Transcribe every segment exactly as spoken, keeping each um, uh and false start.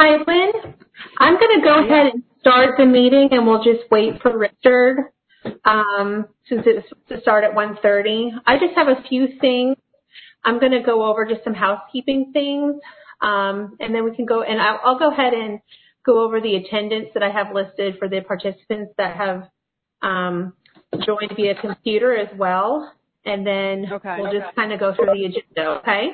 Hi, Lynn. I'm going to go Yeah. ahead and start the meeting, and we'll just wait for Richard um, since it's to start at one thirty. I just have a few things. I'm going to go over just some housekeeping things, um, and then we can go, and I'll, I'll go ahead and go over the attendance that I have listed for the participants that have um, joined via computer as well, and then Okay. we'll just kind of go through the agenda, okay?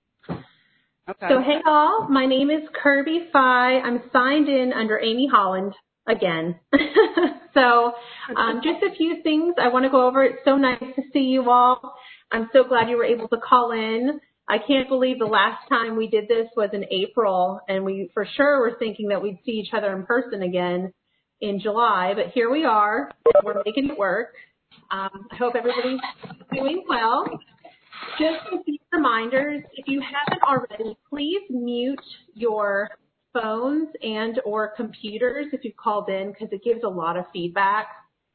Okay. So hey all, my name is Kirby Fye. I'm signed in under Amy Holland again. so um, just a few things I want to go over. It's so nice to see you all. I'm so glad you were able to call in. I can't believe the last time we did this was in April, and we for sure were thinking that we'd see each other in person again in July, but here we are. We're making it work. Um, I hope everybody's doing well. Just a few reminders, if you haven't already, please mute your phones and or computers if you've called in because it gives a lot of feedback.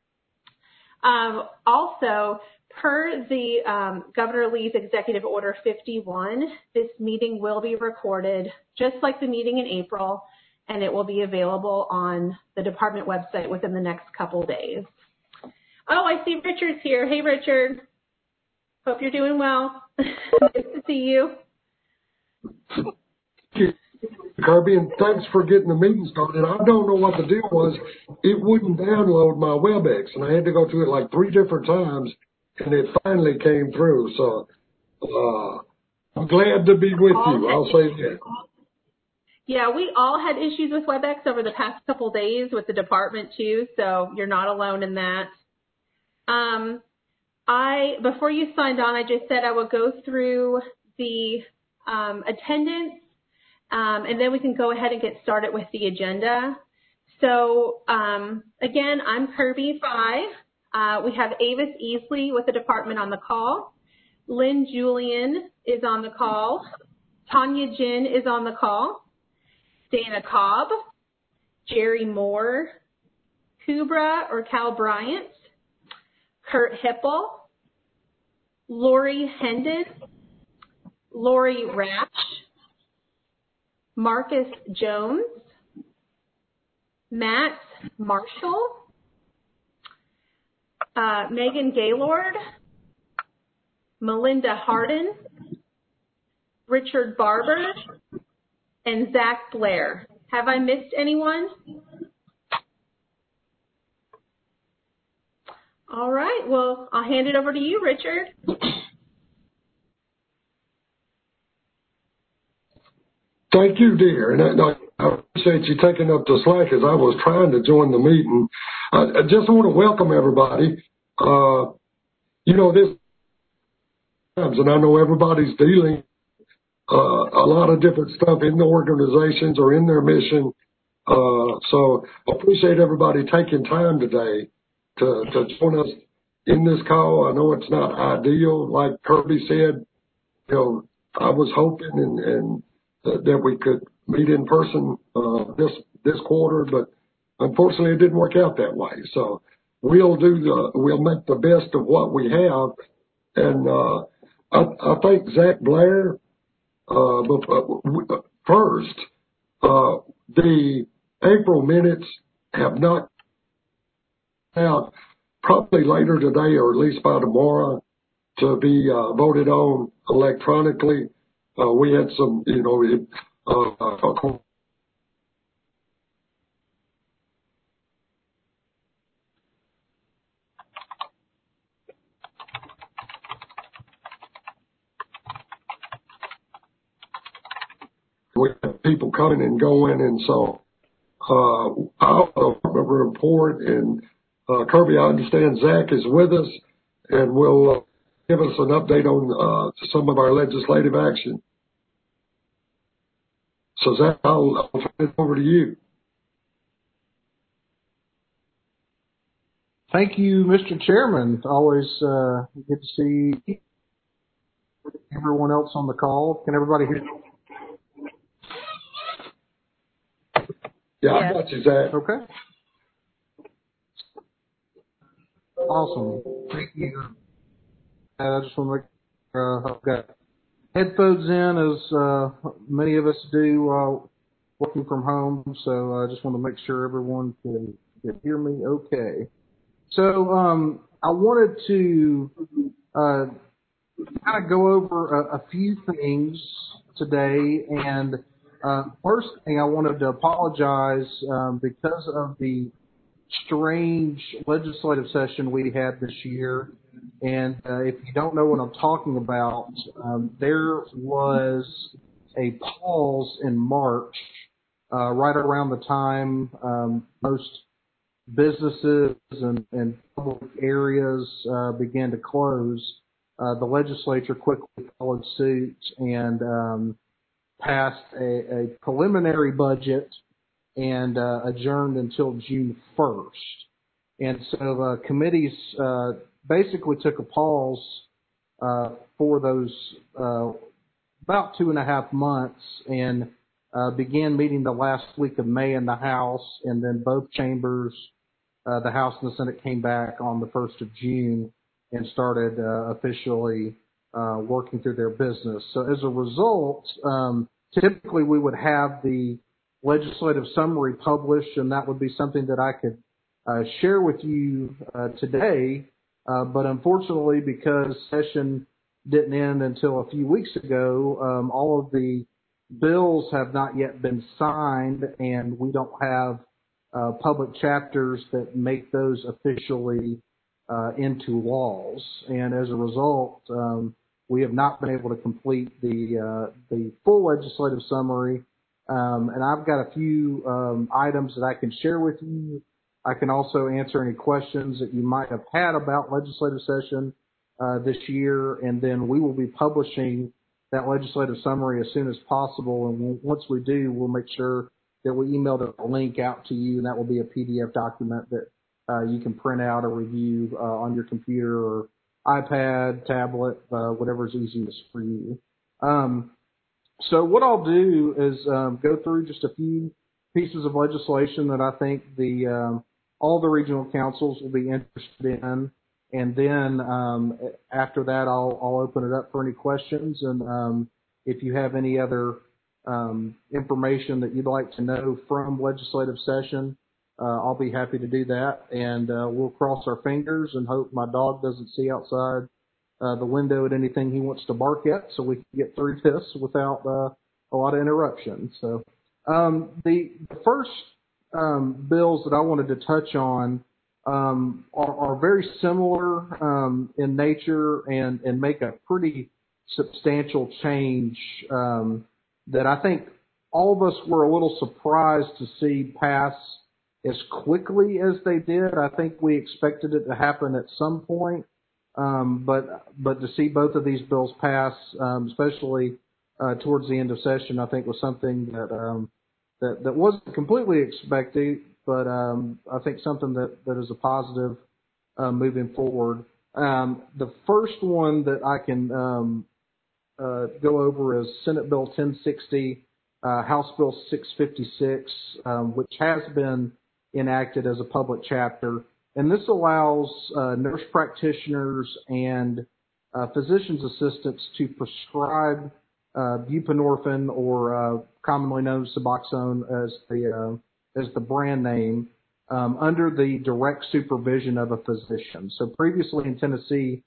Um, also, per the um, Governor Lee's Executive Order fifty-one, this meeting will be recorded just like the meeting in April, and it will be available on the department website within the next couple days. Oh, I see Richard's here. Hey, Richard. Hope you're doing well. Nice to see you. Thank you, Kirby, and thanks for getting the meeting started. I don't know what the deal was. It wouldn't download my WebEx, and I had to go through it like three different times, and it finally came through. So uh, I'm glad to be with you. I'll say that. Yeah, we all had issues with WebEx over the past couple of days with the department too, so you're not alone in that. Um, I, before you signed on, I just said I will go through the um, attendance, um, and then we can go ahead and get started with the agenda. So, um, again, I'm Kirby Fye. Uh, we have Avis Easley with the department on the call. Lynn Julian is on the call. Tanya Jin is on the call. Dana Cobb, Jerry Moore, Kubra or Cal Bryant, Kurt Hippel, Lori Hendon, Lori Ratch, Marcus Jones, Matt Marshall, uh, Megan Gaylord, Melinda Hardin, Richard Barber, and Zach Blair. Have I missed anyone? All right, well, I'll hand it over to you, Richard. Thank you, dear. And I, I appreciate you taking up the slack as I was trying to join the meeting. I, I just want to welcome everybody. Uh, you know, this times, and I know everybody's dealing uh, a lot of different stuff in the organizations or in their mission. Uh, so I appreciate everybody taking time today to, to join us in this call. I know it's not ideal, like Kirby said. You know, I was hoping and, and uh, that we could meet in person uh, this this quarter, but unfortunately, it didn't work out that way. So we'll do the we'll make the best of what we have, and uh, I, I think Zach Blair. Uh, but first, uh, the April minutes have not out probably later today or at least by tomorrow to be uh, voted on electronically. Uh, we had some, you know, it, uh, uh, we had people coming and going, and so uh, I'll uh, report. And uh, Kirby, I understand Zach is with us, and will uh, give us an update on uh, some of our legislative action. So Zach, I'll, I'll turn it over to you. Thank you, Mister Chairman. Always uh, good to see everyone else on the call. Can everybody hear me? Yeah, I got you, Zach. Okay. Awesome. Thank you. Uh, I just want to make sure uh, I've got headphones in, as uh, many of us do uh, working from home, so I just want to make sure everyone can, can hear me okay. So um, I wanted to uh, kind of go over a, a few things today, and uh, first thing I wanted to apologize um, because of the strange legislative session we had this year. And uh, if you don't know what I'm talking about, um, there was a pause in March, uh, right around the time um, most businesses and, and public areas uh, began to close. Uh, the legislature quickly followed suit and um, passed a, a preliminary budget and uh, adjourned until June first. And so uh, committees uh, basically took a pause uh, for those uh, about two and a half months and uh, began meeting the last week of May in the House, and then both chambers, uh, the House and the Senate, came back on the first of June and started uh, officially uh, working through their business. So as a result, um, typically we would have the legislative summary published, and that would be something that I could uh, share with you uh, today. Uh, but unfortunately, because session didn't end until a few weeks ago, um, all of the bills have not yet been signed, and we don't have uh, public chapters that make those officially uh, into laws. And as a result, um, we have not been able to complete the uh, the full legislative summary. Um, and I've got a few um, items that I can share with you. I can also answer any questions that you might have had about legislative session uh, this year, and then we will be publishing that legislative summary as soon as possible. And we'll, once we do, we'll make sure that we email the link out to you, and that will be a P D F document that uh, you can print out or review uh, on your computer or iPad, tablet, uh, whatever is easiest for you. Um, So what I'll do is um, go through just a few pieces of legislation that I think the um, all the regional councils will be interested in, and then um, after that I'll, I'll open it up for any questions. And um, if you have any other um, information that you'd like to know from legislative session, uh, I'll be happy to do that. And uh, we'll cross our fingers and hope my dog doesn't see outside Uh, the window at anything he wants to bark at, so we can get through this without uh, a lot of interruption. So um, the, the first um, bills that I wanted to touch on um, are, are very similar um, in nature and, and make a pretty substantial change um, that I think all of us were a little surprised to see pass as quickly as they did. I think we expected it to happen at some point. Um, but but to see both of these bills pass, um, especially uh, towards the end of session, I think was something that um, that that wasn't completely expected, but um, I think something that, that is a positive uh, moving forward. Um, the first one that I can um, uh, go over is Senate Bill ten sixty, uh, House Bill six fifty-six, um, which has been enacted as a public chapter. And this allows uh, nurse practitioners and uh, physician's assistants to prescribe uh, buprenorphine, or uh, commonly known as Suboxone as the uh, as the brand name, um, under the direct supervision of a physician. So previously in Tennessee,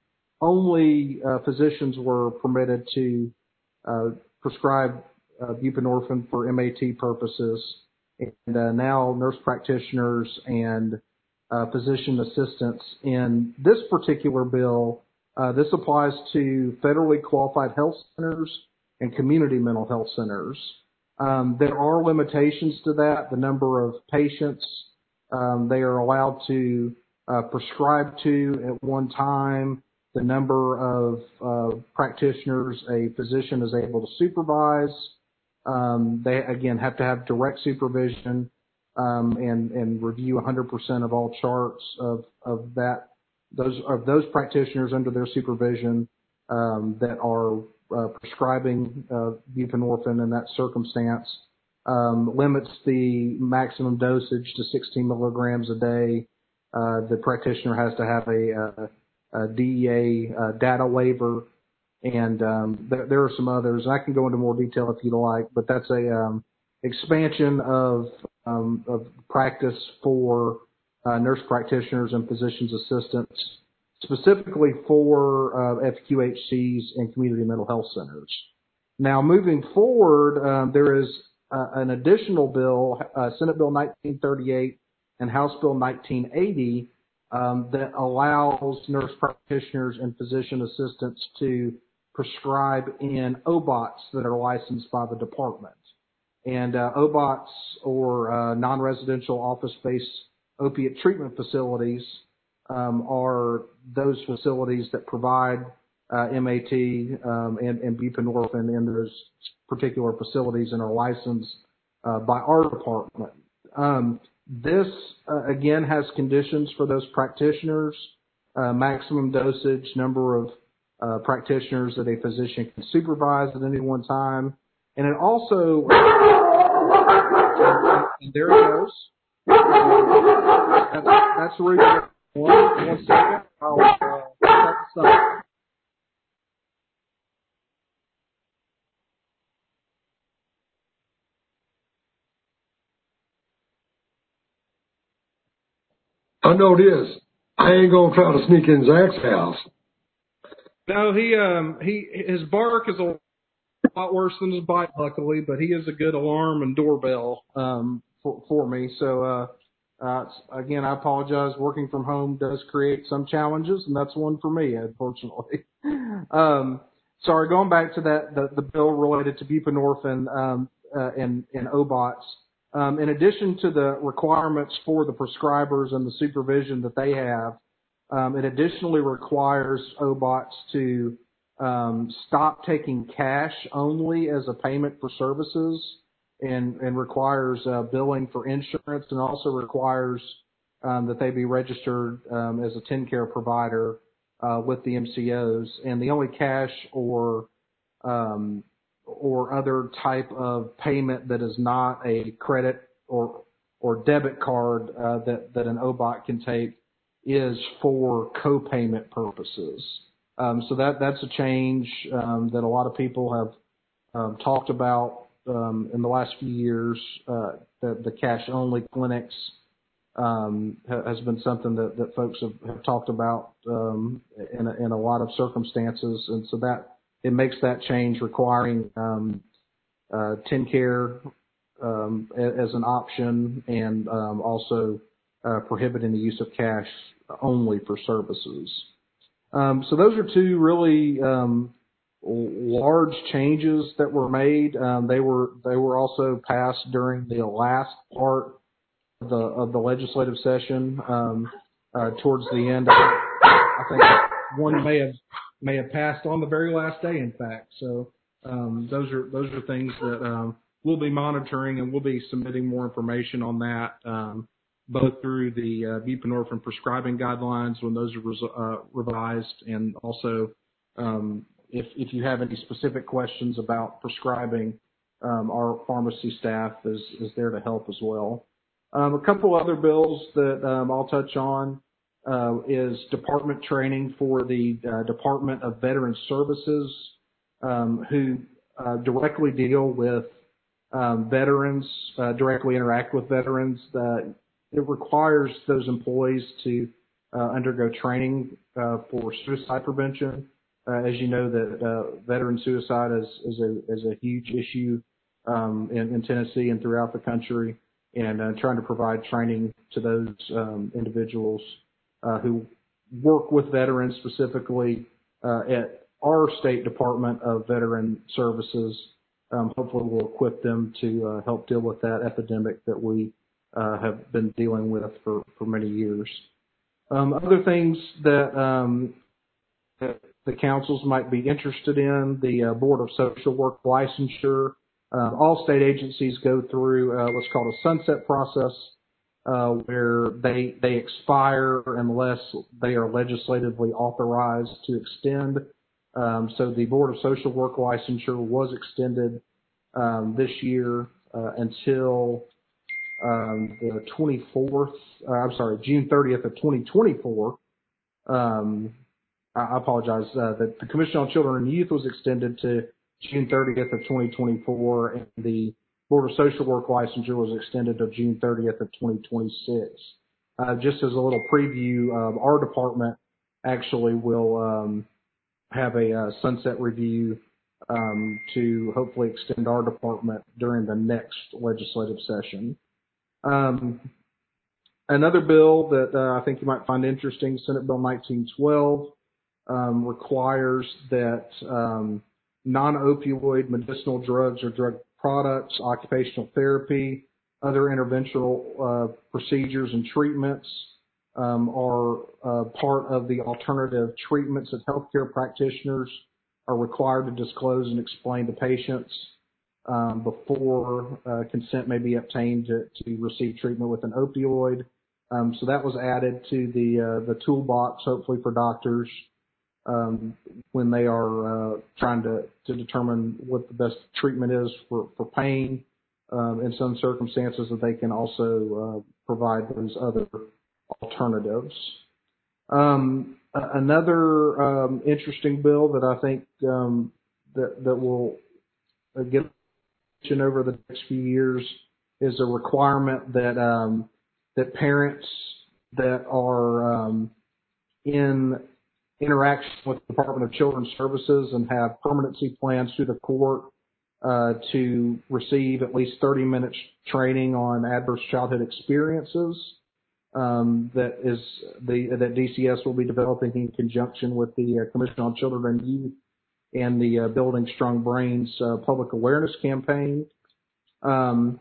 only uh, physicians were permitted to uh, prescribe uh, buprenorphine for M A T purposes, and uh, now nurse practitioners and Uh, physician assistants. In this particular bill, uh, this applies to federally qualified health centers and community mental health centers. Um, there are limitations to that, the number of patients um, they are allowed to uh, prescribe to at one time, the number of uh, practitioners a physician is able to supervise. Um, they, again, have to have direct supervision. Um, and, and review one hundred percent of all charts of, of that, those, of those practitioners under their supervision, um, that are, uh, prescribing, uh, buprenorphine in that circumstance, um, limits the maximum dosage to sixteen milligrams a day. Uh, the practitioner has to have a, a, a D E A, uh, data waiver. And, um, there, there are some others. I can go into more detail if you'd like, but that's a, um, expansion of um, of practice for uh, nurse practitioners and physician's assistants, specifically for uh, F Q H Cs and community mental health centers. Now, moving forward, um, there is uh, an additional bill, uh, Senate Bill nineteen thirty-eight and House Bill nineteen eighty, um, that allows nurse practitioners and physician assistants to prescribe in O B O Ts that are licensed by the department. And uh, O B O Ts, or uh, non-residential office-based opiate treatment facilities, um, are those facilities that provide uh, M A T um, and, and buprenorphine in those particular facilities and are licensed uh, by our department. Um, this, uh, again, has conditions for those practitioners, uh, maximum dosage, number of uh, practitioners that a physician can supervise at any one time. And it also, and there it goes. That's, that's the reason. One, one second. I'll uh, set this up. I know this. I ain't gonna try to sneak in Zach's house. No, he um he his bark is a lot worse than his bite, luckily, but he is a good alarm and doorbell um for for me. So uh, uh again, I apologize. Working from home does create some challenges, and that's one for me, unfortunately. um, sorry, going back to that the, the bill related to buprenorphine um uh, and and O B O Ts. Um, in addition to the requirements for the prescribers and the supervision that they have, um, it additionally requires O B O Ts to um, stop taking cash only as a payment for services, and, and requires uh, billing for insurance, and also requires um, that they be registered um, as a TennCare provider uh, with the M C Os. And the only cash or um, or other type of payment that is not a credit or or debit card uh, that, that an O B O T can take is for co-payment purposes. Um, so that that's a change um, that a lot of people have um, talked about um, in the last few years. Uh, the, the cash-only clinics um, ha- has been something that, that folks have, have talked about um, in, a, in a lot of circumstances, and so that it makes that change, requiring um, uh, TennCare um, as an option, and um, also uh, prohibiting the use of cash only for services. Um, so those are two really um, large changes that were made. Um, they were they were also passed during the last part of the of the legislative session. Um, uh, towards the end, I, I think one may have may have passed on the very last day, in fact. So um, those are those are things that um, we'll be monitoring, and we'll be submitting more information on that, um, both through the uh, buprenorphine prescribing guidelines when those are res- uh, revised, and also um, if if you have any specific questions about prescribing, um, our pharmacy staff is is there to help as well. Um, a couple other bills that um, I'll touch on. Uh, is department training for the uh, Department of Veterans Services, um, who uh, directly deal with um, veterans, uh, directly interact with veterans. Uh, it requires those employees to uh, undergo training uh, for suicide prevention. Uh, as you know, that uh, veteran suicide is, is, a, is a huge issue um, in, in Tennessee and throughout the country, and uh, trying to provide training to those um, individuals Uh, who work with veterans, specifically uh, at our State Department of Veteran Services. Um, hopefully we'll equip them to uh, help deal with that epidemic that we uh, have been dealing with for, for many years. Um, other things that, um, that the councils might be interested in, the uh, Board of Social Work licensure. Uh, all state agencies go through uh, what's called a sunset process, Uh, where they they expire unless they are legislatively authorized to extend. Um, so the Board of Social Work licensure was extended um, this year uh, until um, the twenty-fourth. Uh, I'm sorry, June thirtieth of twenty twenty-four. Um, I, I apologize. Uh, the, the Commission on Children and Youth was extended to June thirtieth of twenty twenty-four, and the Board of Social Work licensure was extended to June thirtieth of twenty twenty-six. Uh, just as a little preview, uh, our department actually will um, have a uh, sunset review um, to hopefully extend our department during the next legislative session. Um, another bill that uh, I think you might find interesting, Senate Bill nineteen twelve, um, requires that um, non-opioid medicinal drugs or drug products, occupational therapy, other interventional uh, procedures and treatments um, are uh, part of the alternative treatments that healthcare practitioners are required to disclose and explain to patients um, before uh, consent may be obtained to, to receive treatment with an opioid. Um, so that was added to the uh, the toolbox, hopefully for doctors um, when they are uh, trying to, to determine what the best treatment is for, for pain. Um, in some circumstances that they can also uh, provide those other alternatives. Um, another um, interesting bill that I think um, that, that will get attention over the next few years is a requirement that um, that parents that are um, in interaction with the Department of Children's Services and have permanency plans through the court uh, to receive at least thirty minutes training on adverse childhood experiences um, that is the that D C S will be developing in conjunction with the uh, Commission on Children and Youth and the uh, Building Strong Brains uh, public awareness campaign. Um,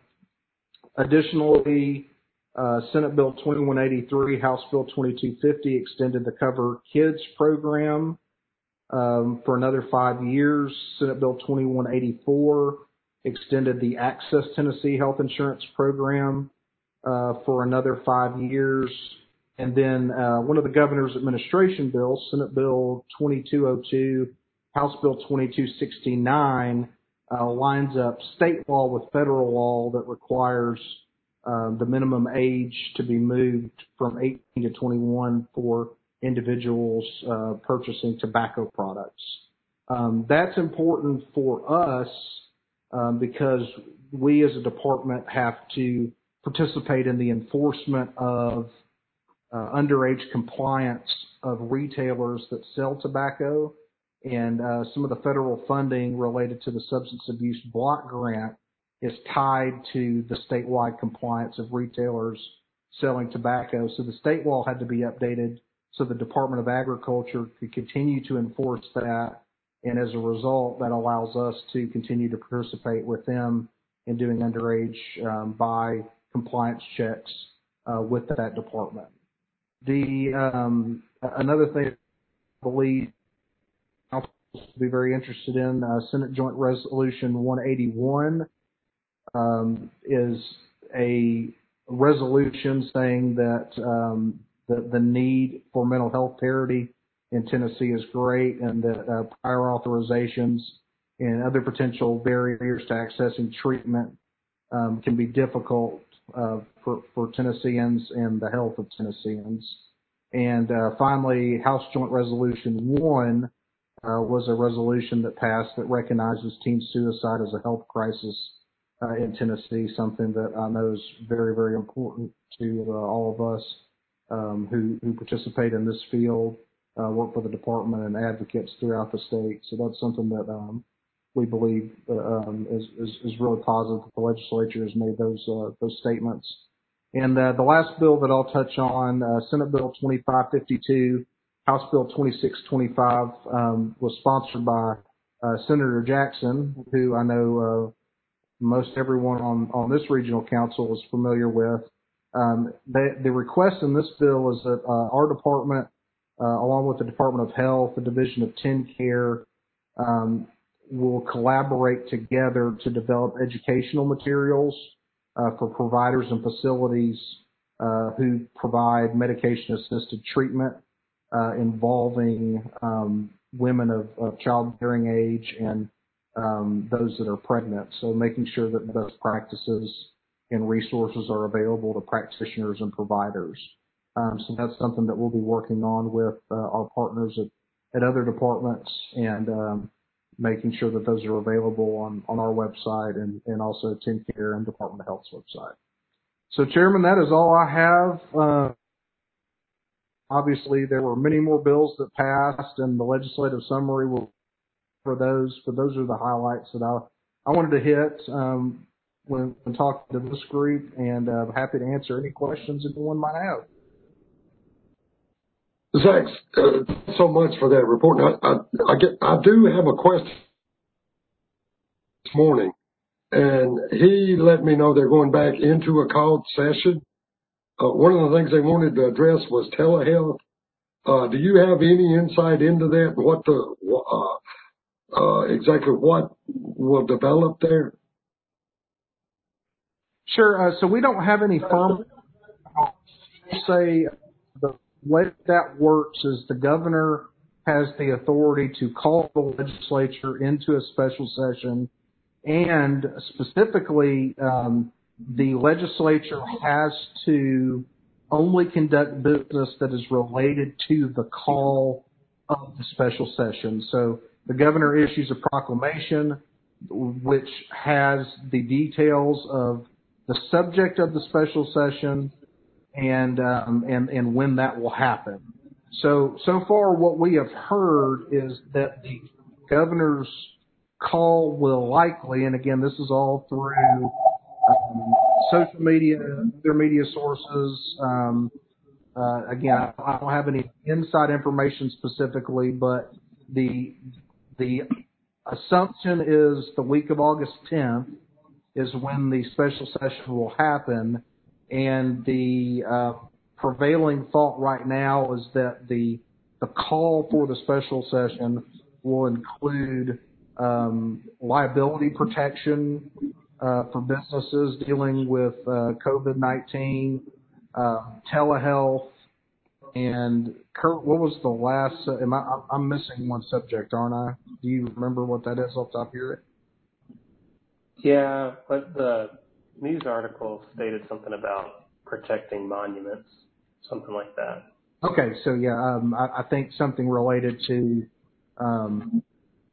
additionally, uh, Senate Bill twenty-one eighty-three, House Bill twenty-two fifty extended the Cover Kids program um, for another five years. Senate Bill twenty-one eighty-four extended the Access Tennessee Health Insurance program uh, for another five years. And then uh, one of the governor's administration bills, Senate Bill twenty-two oh two, House Bill twenty-two sixty-nine, uh, lines up state law with federal law that requires uh, the minimum age to be moved from eighteen to twenty-one for individuals uh, purchasing tobacco products. Um, that's important for us um, because we as a department have to participate in the enforcement of uh, underage compliance of retailers that sell tobacco. And uh, some of the federal funding related to the Substance Abuse Block Grant is tied to the statewide compliance of retailers selling tobacco. So the state law had to be updated so the Department of Agriculture could continue to enforce that. And as a result, that allows us to continue to participate with them in doing underage um, buy compliance checks uh, with that department. The um, another thing I believe I'll be very interested in, uh, Senate Joint Resolution one eighty-one um, is a resolution saying that um, the, the need for mental health parity in Tennessee is great, and that uh, prior authorizations and other potential barriers to accessing treatment um, can be difficult uh, for, for Tennesseans and the health of Tennesseans. And uh, finally, House Joint Resolution one uh, was a resolution that passed that recognizes teen suicide as a health crisis uh, in Tennessee, something that I know is very, very important to uh, all of us um, who, who participate in this field, uh, work for the department, and advocates throughout the state. So that's something that um, we believe uh, um, is, is, is really positive that the legislature has made those uh, those statements. And uh, the last bill that I'll touch on, uh, Senate Bill twenty-five fifty-two, House Bill twenty-six twenty-five, um, was sponsored by uh, Senator Jackson, who I know uh, most everyone on, on this regional council is familiar with. Um, the, the request in this bill is that uh, our department, uh, along with the Department of Health, the Division of TennCare, um, will collaborate together to develop educational materials uh, for providers and facilities uh, who provide medication-assisted treatment uh, involving um, women of, of childbearing age and um, those that are pregnant. So making sure that best practices and resources are available to practitioners and providers. Um, so that's something that we'll be working on with uh, our partners at, at other departments and um, making sure that those are available on, on our website and, and also TennCare and Department of Health's website. So, Chairman, that is all I have. Uh, obviously, there were many more bills that passed, and the legislative summary will for those. But those are the highlights that I I wanted to hit um, when, when talking to this group, and uh, I'm happy to answer any questions anyone might have. Zach, uh, thanks so much for that report. I, I, I, get, I do have a question this morning, and he let me know they're going back into a called session. Uh, one of the things they wanted to address was telehealth. Uh, do you have any insight into that? What the uh, uh, exactly what will develop there? Sure. Uh, so we don't have any firm. I'll say the way that works is the governor has the authority to call the legislature into a special session, and specifically, um, the legislature has to only conduct business that is related to the call of the special session. So the governor issues a proclamation which has the details of the subject of the special session and um, and and when that will happen. So so far, what we have heard is that the governor's call will likely, and again, this is all through um, social media, other media sources. Um, uh, again, I, I don't have any inside information specifically, but the the assumption is the week of August tenth is when the special session will happen, and the uh, prevailing thought right now is that the the call for the special session will include um, liability protection uh, for businesses dealing with uh, COVID nineteen, uh, telehealth, and Kurt, what was the last? Uh, am I? I'm missing one subject, aren't I? Do you remember what that is off the top of your head? Yeah, but the news article stated something about protecting monuments, something like that. Okay, so yeah, um, I, I think something related to um,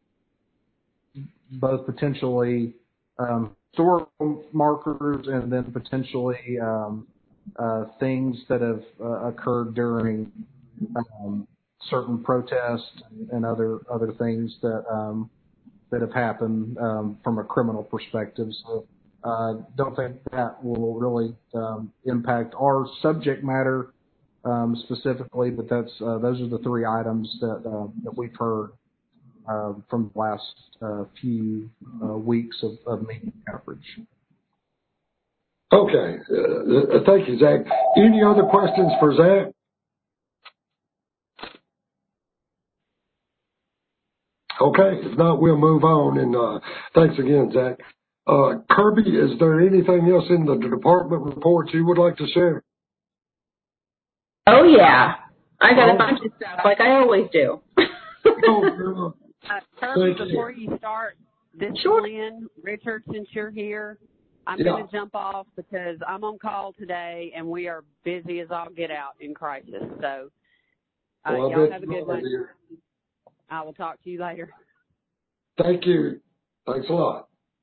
both potentially um, historical markers and then potentially um, uh, things that have uh, occurred during um, certain protests and other other things that um, that have happened um, from a criminal perspective. So uh, don't think that will really um, impact our subject matter um, specifically, but that's uh, those are the three items that uh, that we've heard uh, from the last uh, few uh, weeks of, of media coverage. Okay, uh, thank you, Zach. Any other questions for Zach? Okay, if not, we'll move on. And uh, thanks again, Zach. Uh, Kirby, is there anything else in the department reports you would like to share? Oh, yeah. I got Oh. a bunch of stuff like I always do. Oh, Uh, Kirby, Thank before you. you start, this Sure. is Lynn. Richard, since you're here, I'm Yeah. going to jump off because I'm on call today and we are busy as all get out in crisis. So uh, Well, I y'all bet have a you good are, one. dear. I will talk to you later. Thank you. Thanks a lot.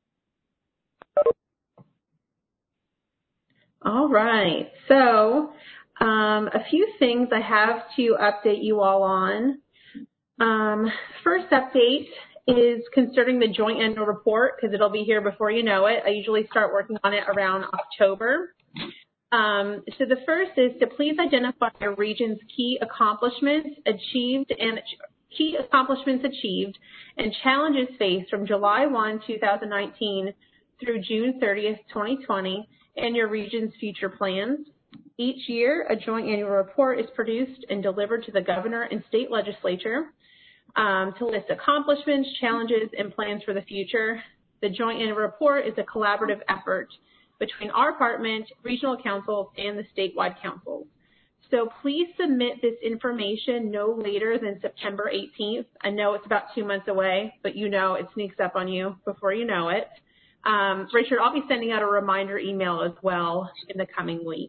All right. So um, a few things I have to update you all on. Um, first update is concerning the joint annual report because it'll be here before you know it. I usually start working on it around October. Um, so the first is to please identify your region's key accomplishments achieved and key accomplishments achieved and challenges faced from July first, two thousand nineteen through June thirtieth, twenty twenty, and your region's future plans. Each year, a joint annual report is produced and delivered to the governor and state legislature um, to list accomplishments, challenges, and plans for the future. The joint annual report is a collaborative effort between our department, regional councils, and the statewide councils. So please submit this information no later than September eighteenth. I know it's about two months away, but you know it sneaks up on you before you know it. Um, Richard, I'll be sending out a reminder email as well in the coming weeks.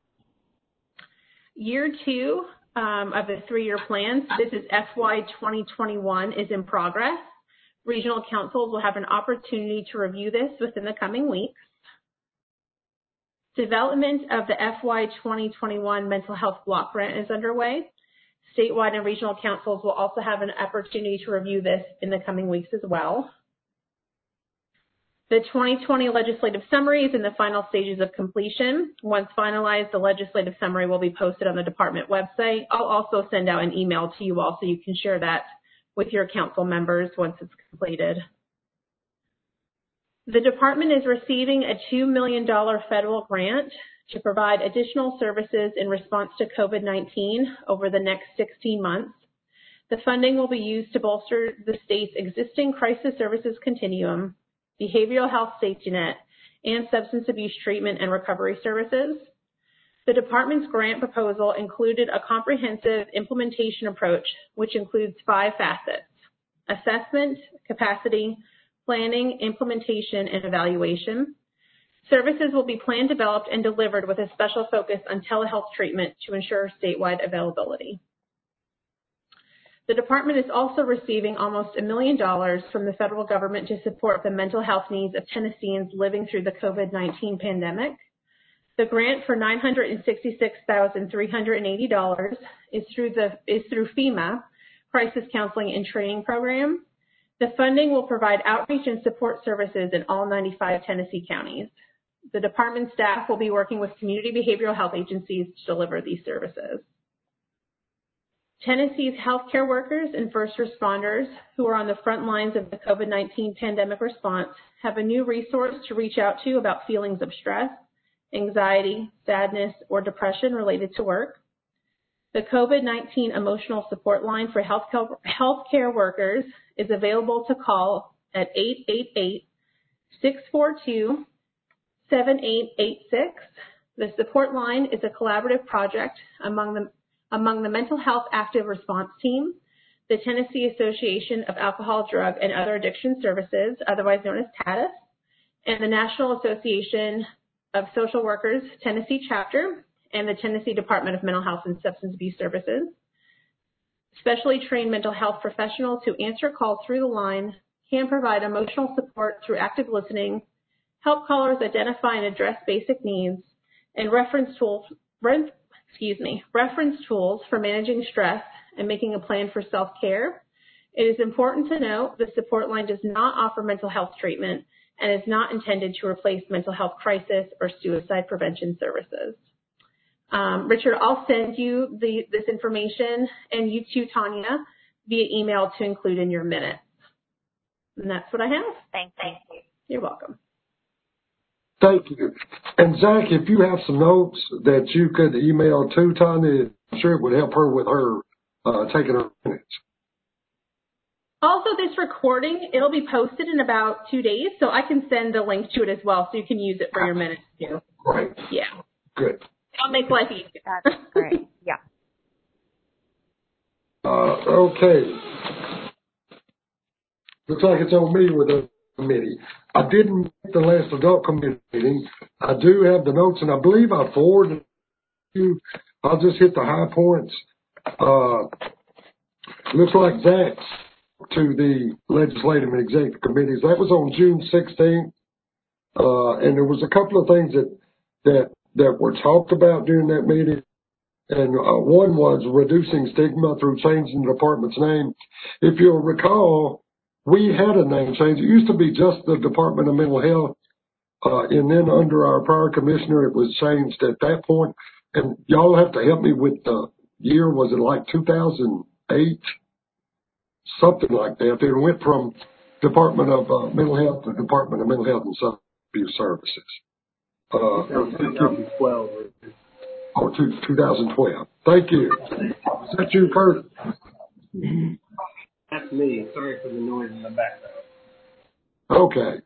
Year two um, of the three-year plan, so this is F Y twenty twenty-one, is in progress. Regional councils will have an opportunity to review this within the coming weeks. Development of the F Y twenty twenty-one mental health block grant is underway. Statewide and regional councils will also have an opportunity to review this in the coming weeks as well. The twenty twenty legislative summary is in the final stages of completion. Once finalized, the legislative summary will be posted on the department website. I'll also send out an email to you all so you can share that with your council members once it's completed. The department is receiving a two million dollars federal grant to provide additional services in response to COVID nineteen over the next sixteen months. The funding will be used to bolster the state's existing crisis services continuum, behavioral health safety net, and substance abuse treatment and recovery services. The department's grant proposal included a comprehensive implementation approach, which includes five facets: assessment, capacity, planning, implementation, and evaluation. Services will be planned, developed, and delivered with a special focus on telehealth treatment to ensure statewide availability. The department is also receiving almost a million dollars from the federal government to support the mental health needs of Tennesseans living through the COVID nineteen pandemic. The grant for nine hundred sixty-six thousand three hundred eighty dollars is through the is through FEMA Crisis Counseling and Training Program. The funding will provide outreach and support services in all ninety-five Tennessee counties. The department staff will be working with community behavioral health agencies to deliver these services. Tennessee's healthcare workers and first responders who are on the front lines of the COVID nineteen pandemic response have a new resource to reach out to about feelings of stress, anxiety, sadness, or depression related to work. The COVID nineteen emotional support line for healthcare, healthcare workers is available to call at eight eight eight, six four two, seven eight eight six. The support line is a collaborative project among the, among the Mental Health Active Response Team, the Tennessee Association of Alcohol, Drug, and Other Addiction Services, otherwise known as TADIS, and the National Association of Social Workers Tennessee Chapter, and the Tennessee Department of Mental Health and Substance Abuse Services. Specially trained mental health professionals who answer calls through the line can provide emotional support through active listening, help callers identify and address basic needs, and reference tools, re, excuse me, reference tools for managing stress and making a plan for self-care. It is important to note the support line does not offer mental health treatment and is not intended to replace mental health crisis or suicide prevention services. Um, Richard, I'll send you the, this information, and you too, Tanya, via email to include in your minutes. And that's what I have. Thank you. You're welcome. Thank you. And Zach, if you have some notes that you could email to Tanya, I'm sure it would help her with her uh, taking her minutes. Also, this recording, it'll be posted in about two days, so I can send the link to it as well, so you can use it for your minutes too. Right. Yeah. Good. It'll make life easier. That's great. Yeah. Uh, okay. Looks like it's on me with the committee. I didn't make the last adult committee meeting. I do have the notes, and I believe I forwarded you. I'll just hit the high points. Uh, looks like Zach's to the legislative and executive committees. That was on June sixteenth. Uh, and there was a couple of things that, that, that were talked about during that meeting. And uh, one was reducing stigma through changing the department's name. If you'll recall, we had a name change. It used to be just the Department of Mental Health. Uh, and then under our prior commissioner, it was changed at that point. And y'all have to help me with the year. Was it like two thousand eight? Something like that. It went from Department of uh, Mental Health to Department of Mental Health and Substance Abuse Services. Uh, twenty twelve. Oh, two thousand twelve. Thank you. Is that you, Kurt? That's me. Sorry for the noise in the background. Okay.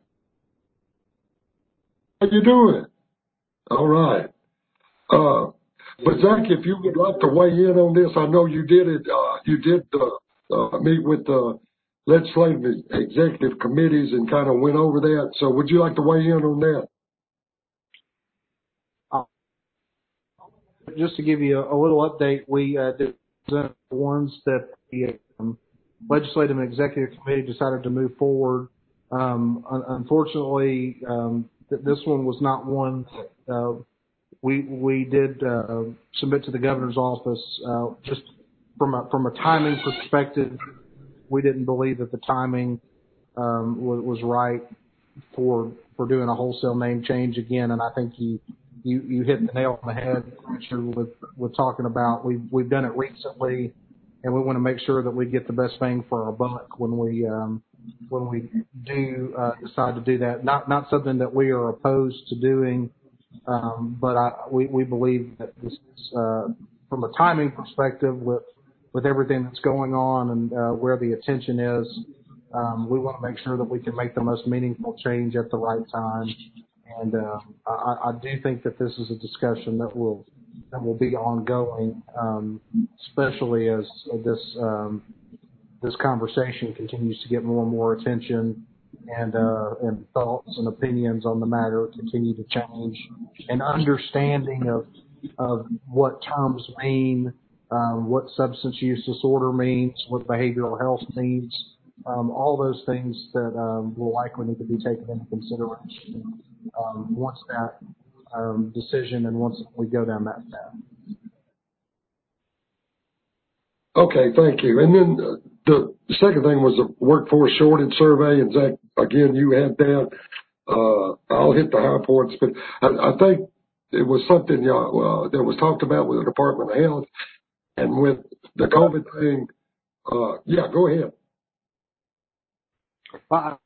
How you doing? All right. Uh, but Zach, if you would like to weigh in on this, I know you did it. Uh, you did uh, uh, meet with the legislative executive committees and kind of went over that. So would you like to weigh in on that? Just to give you a, a little update, we uh, did the ones that we um, legislative and executive committee decided to move forward. Um, un- unfortunately, um, th- this one was not one that uh, we we did uh, submit to the governor's office. Uh, just from a from a timing perspective, we didn't believe that the timing um, was, was right for for doing a wholesale name change again. And I think you you, you hit the nail on the head, Richard, with with talking about we've we've done it recently, and we want to make sure that we get the best bang for our buck when we um, when we do uh, decide to do that. Not not something that we are opposed to doing, um, but I, we we believe that this is uh, from a timing perspective with with everything that's going on and uh, where the attention is. Um, we want to make sure that we can make the most meaningful change at the right time, and uh, I, I do think that this is a discussion that will that will be ongoing, um, especially as this um, this conversation continues to get more and more attention, and uh, and thoughts and opinions on the matter continue to change, and understanding of of what terms mean, um, what substance use disorder means, what behavioral health means. Um, all those things that um, will likely need to be taken into consideration um, once that um, decision and once we go down that path. Okay, thank you. And then uh, the second thing was the workforce shortage survey, and Zach, again, you had that. Uh, I'll hit the high points, but I, I think it was something uh, that was talked about with the Department of Health and with the COVID thing. Uh, yeah, go ahead. I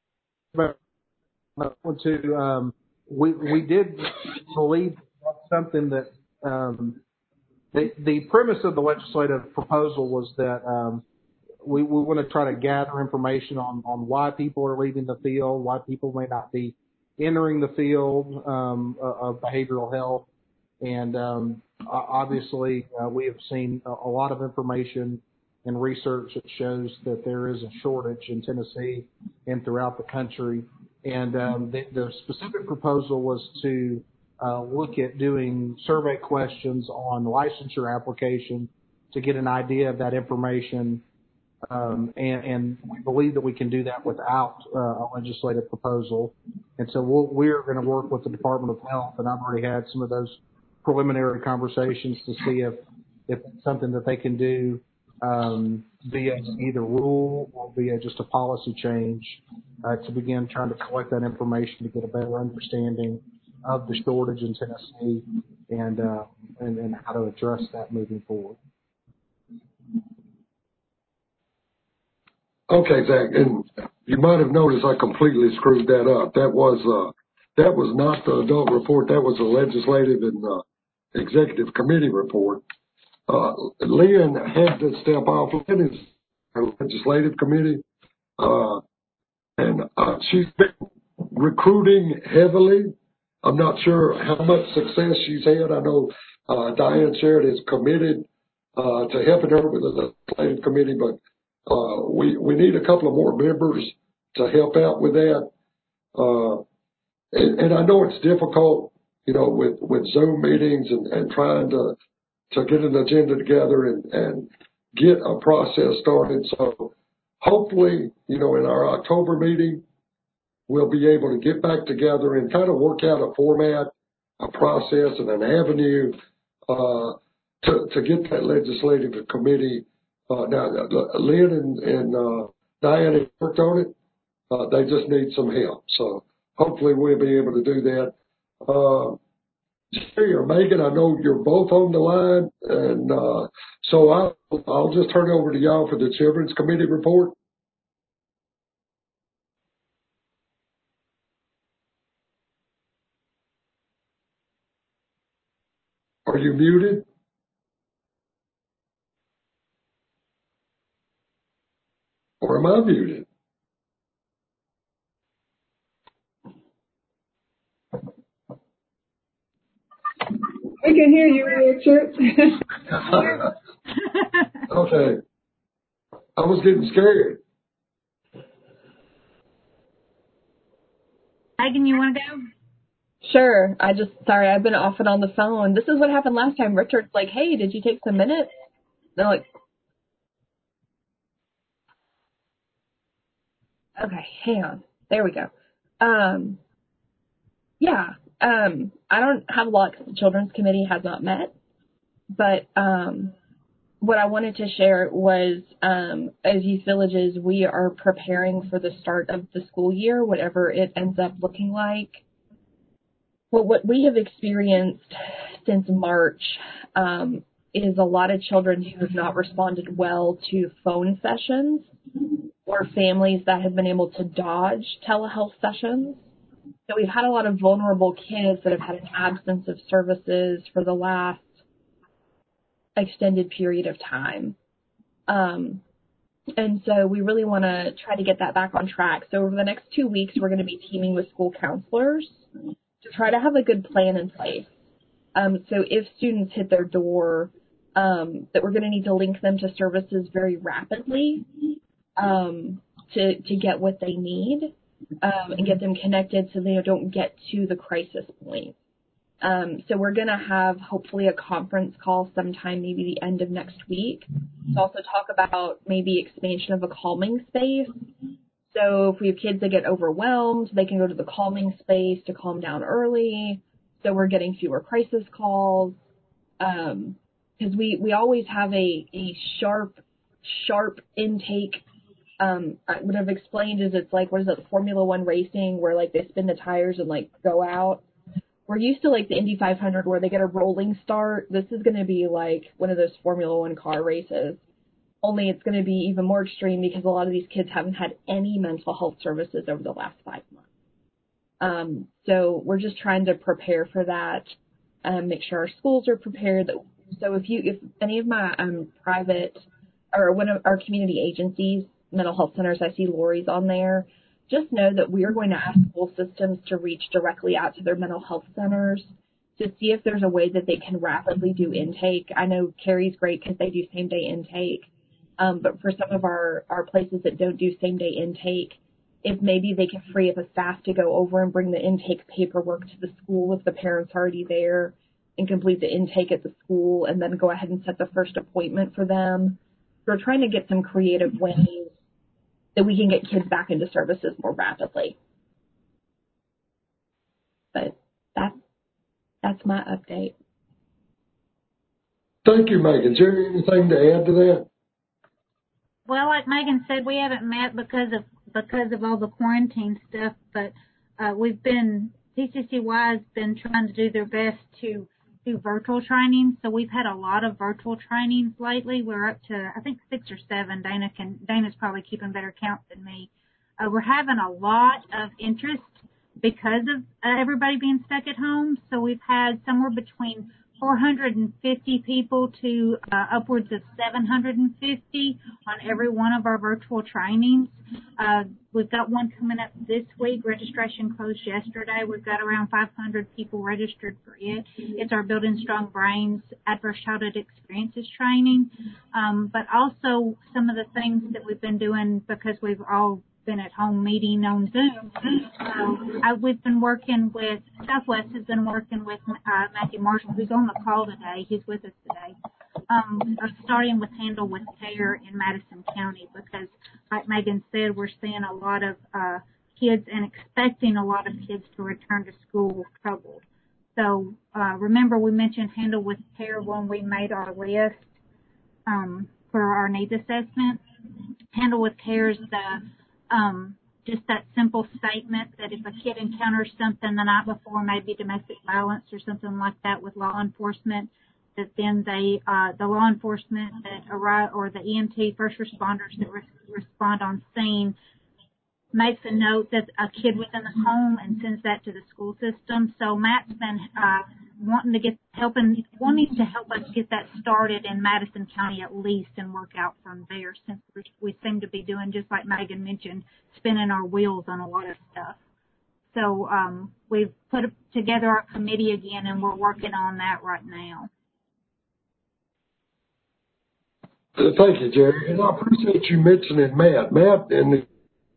want to, um, we, we did believe that's something that, um, the, the premise of the legislative proposal was that, um, we, we want to try to gather information on, on why people are leaving the field, why people may not be entering the field, um, of behavioral health. And, um, obviously, uh, we have seen a, a lot of information and research that shows that there is a shortage in Tennessee and throughout the country. And um, the, the specific proposal was to uh, look at doing survey questions on licensure application to get an idea of that information. Um, and, and we believe that we can do that without uh, a legislative proposal. And so we'll, we're going to work with the Department of Health, and I've already had some of those preliminary conversations to see if, if it's something that they can do um, via either rule or via just a policy change uh, to begin trying to collect that information to get a better understanding of the shortage in Tennessee and, uh, and, and how to address that moving forward. Okay, Zach, and you might have noticed I completely screwed that up. That was uh, that was not the adult report. That was the legislative and uh, executive committee report. Uh, Lynn had to step off. Lynn is a legislative committee, uh, and uh, she's been recruiting heavily. I'm not sure how much success she's had. I know uh, Diane Sherrod is committed uh, to helping her with the legislative committee, but uh, we we need a couple of more members to help out with that. Uh, and, and I know it's difficult, you know, with with Zoom meetings and, and trying to to get an agenda together and, and get a process started. So hopefully, you know, in our October meeting, we'll be able to get back together and kind of work out a format, a process, and an avenue uh, to, to get that legislative committee. Uh, now, Lynn and, and uh, Diane have worked on it. Uh, they just need some help. So hopefully we'll be able to do that. Uh, Jerry or Megan, I know you're both on the line, and uh, so I'll, I'll just turn it over to y'all for the Children's Committee report. Are you muted? Or am I muted? I can hear you, Richard. Okay. I was getting scared. Megan, you want to go? Sure. I just, sorry, I've been off and on the phone. This is what happened last time. Richard's like, hey, did you take some minutes? They're like, Okay, hang on. There we go. Um, yeah, um, I don't have a lot because the Children's Committee has not met, but um, what I wanted to share was, um, as Youth Villages, we are preparing for the start of the school year, whatever it ends up looking like. Well, what we have experienced since March um, is a lot of children who have not responded well to phone sessions or families that have been able to dodge telehealth sessions. So we've had a lot of vulnerable kids that have had an absence of services for the last extended period of time. Um, and so we really want to try to get that back on track. So over the next two weeks, we're going to be teaming with school counselors to try to have a good plan in place. Um, so if students hit their door, um, that we're going to need to link them to services very rapidly um, to, to get what they need um, and get them connected so they don't get to the crisis point. Um, so we're going to have hopefully a conference call sometime, maybe the end of next week, to also talk about maybe expansion of a calming space. So if we have kids that get overwhelmed, they can go to the calming space to calm down early. So we're getting fewer crisis calls. Um, because we, we always have a, a sharp, sharp intake. Um, what I've explained is it's like, what is it, Formula One racing, where like they spin the tires and like go out. We're used to like the Indy five hundred where they get a rolling start. This is going to be like one of those Formula One car races. Only it's going to be even more extreme because a lot of these kids haven't had any mental health services over the last five months. Um, so we're just trying to prepare for that, um, make sure our schools are prepared. So if you, if any of my um, private or one of our community agencies, mental health centers, I see Lori's on there, just know that we are going to ask school systems to reach directly out to their mental health centers to see if there's a way that they can rapidly do intake. I know Carrie's great because they do same-day intake, um, but for some of our, our places that don't do same-day intake, if maybe they can free up a staff to go over and bring the intake paperwork to the school if the parent's already there and complete the intake at the school and then go ahead and set the first appointment for them. So we're trying to get some creative ways that we can get kids back into services more rapidly. But that's, that's my update. Thank you, Megan. Is there anything to add to that? Well, like Megan said, we haven't met because of because of all the quarantine stuff, but uh, we've been, P C C Y has been trying to do their best to do virtual trainings. So we've had a lot of virtual trainings lately. We're up to, I think, six or seven. Dana can, Dana's probably keeping better count than me. Uh, we're having a lot of interest because of uh, everybody being stuck at home. So we've had somewhere between four hundred fifty people to uh, upwards of seven hundred fifty on every one of our virtual trainings. Uh, we've got one coming up this week. Registration closed yesterday. We've got around five hundred people registered for it. It's our Building Strong Brains Adverse Childhood Experiences training. Um, but also some of the things that we've been doing because we've all been at home meeting on Zoom. Um, I, we've been working with, Southwest has been working with uh, Matthew Marshall, who's on the call today. He's with us today. Um, starting with Handle with Care in Madison County because, like Megan said, we're seeing a lot of uh, kids and expecting a lot of kids to return to school troubled. So uh, remember we mentioned Handle with Care when we made our list um, for our needs assessment. Handle with Care is the Um, just that simple statement that if a kid encounters something the night before, maybe domestic violence or something like that with law enforcement, that then they, uh, the law enforcement that arrive or the E M T first responders that re- respond on scene makes a note that a kid was in the home and sends that to the school system. So Matt's been uh, wanting to get helping, wanting to help us get that started in Madison County at least and work out from there since we seem to be doing, just like Megan mentioned, spinning our wheels on a lot of stuff. So um, we've put together our committee again and we're working on that right now. Thank you, Jerry. And I appreciate you mentioning Matt. Matt and the